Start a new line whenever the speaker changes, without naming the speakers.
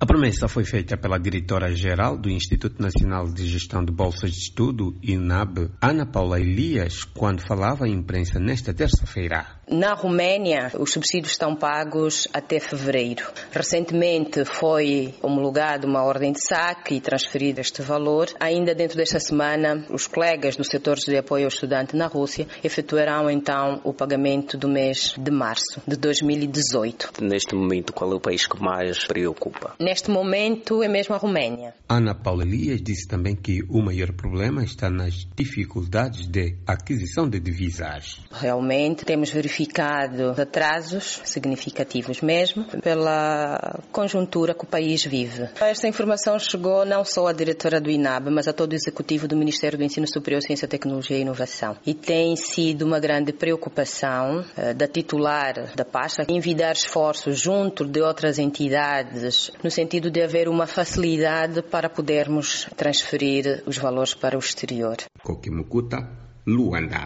A promessa foi feita pela diretora-geral do Instituto Nacional de Gestão de Bolsas de Estudo, INAB, Ana Paula Elias, quando falava à imprensa nesta terça-feira.
Na Roménia, os subsídios estão pagos até fevereiro. Recentemente foi homologada uma ordem de saque e transferido este valor. Ainda dentro desta semana, os colegas do setor de apoio ao estudante na Rússia efetuarão então o pagamento do mês de março de 2018.
Neste momento, qual é o país que mais preocupa?
Neste momento é mesmo a Roménia.
Ana Paula Elias disse também que o maior problema está nas dificuldades de aquisição de divisas.
Realmente temos verificado atrasos significativos mesmo pela conjuntura que o país vive. Esta informação chegou não só à diretora do INAB, mas a todo o executivo do Ministério do Ensino Superior, Ciência, Tecnologia e Inovação. E tem sido uma grande preocupação da titular da pasta envidar esforços junto de outras entidades no sentido de haver uma facilidade para podermos transferir os valores para o exterior.
Kokimukuta, Luanda.